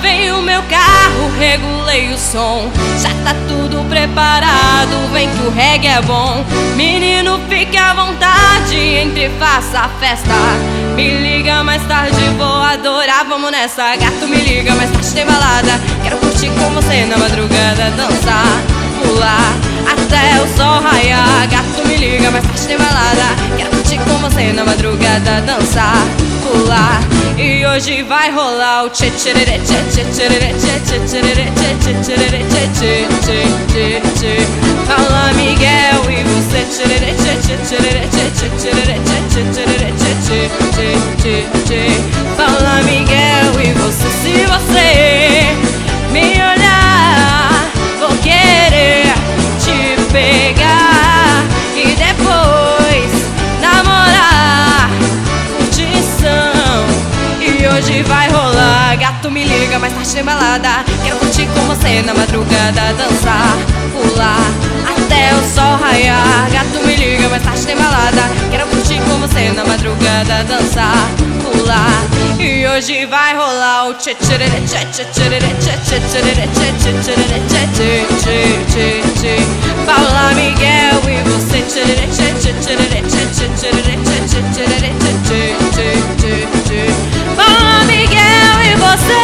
Veio o meu carro, regulei o som. Já tá tudo preparado, vem que o reggae é bom. Menino, fique à vontade, entre e faça a festa. Me liga mais tarde, vou adorar, vamos nessa. Gato, me liga mais tarde, tem balada. Quero curtir com você na madrugada, dançar, pular até o sol raiar. Gato, me liga mais tarde, tem balada. Quero curtir com você na madrugada, dançar, pular. E hoje vai rolar o tchê tchererê tchê tchê tchererê tchê tchê tchererê tchê tchê tchererê tchê tchê tchê tchê tchê. Fala, Miguel, e você tchererê tchê tchê tchererê tchê tchê tchererê tchê tchê tchererê tchê tchê tchê tchê tchê. Fala, Miguel, e você, se você me olhar, vou querer te pegar e depois namorar, curtição. E hoje vai rolar. Gato, me liga mais tarde, tem balada. Quero curtir com você na madrugada, dançar, pular até o sol raiar. Gato, me liga mais tarde, tem balada. Quero curtir com você na madrugada, dançar, pular. E hoje vai rolar o tchê tchererê tchê tchê tchererê tchê tchê tchererê tchê tchê tchererê tchê tchê tchê tchê tchê. Fala, Miguel, e você tchererê tchê tchê tchererê tchê tchê tchererê tchê tchê tchererê tchê tchê tchê tchê tchê. Fala, Miguel, e você.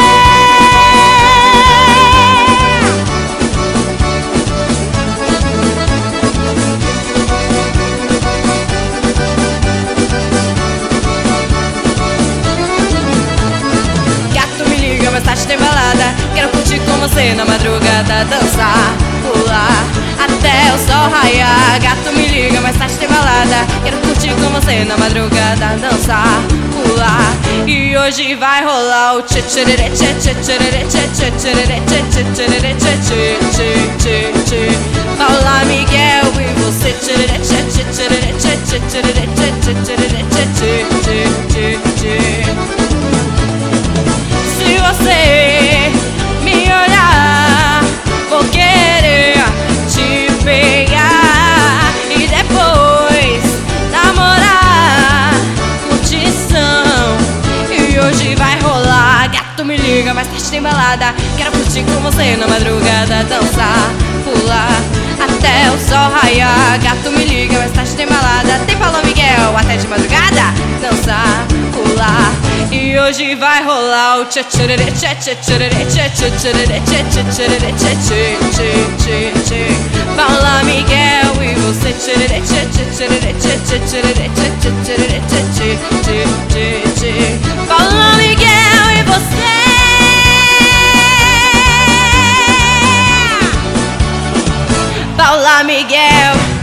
Mais tarde tem balada, quero curtir com você na madrugada, dançar, pular até o sol raiar. Gato, me liga, mais tarde tem balada, quero curtir com você na madrugada, dançar, pular. E hoje vai rolar o tchê tchererê tchê tchê tchererê tchê tchê tchererê tchê tchê tchererê tchê tchê tchê tchê tchê. Fala, Miguel, e você tchererê tchê tchê tchererê tchê tchê tchererê tchê tchê tchererê tchê tchê tchê tchê tchê. Se você me olhar, vou querer te pegar e depois namorar, curtição. E hoje vai rolar. Gato, me liga, mais tarde tem balada. Quero curtir com você na madrugada, dançar, pular até o sol raiar. Gato, me liga, mais tarde tem balada. Tem Paulo Miguel até de madrugada, dançar, pular. E hoje vai rolar o tchê tchererê tchê tchê tchererê tchê tchê tchererê tchê tchê tchererê tchê tchê tchê tchê tchê. Fala, Miguel, e você tchererê tchê tchê tchererê tchê tchê tchererê tchê tchê tchererê tchê tchê tchê tchê tchê. Fala, Miguel, e você. Fala, Miguel.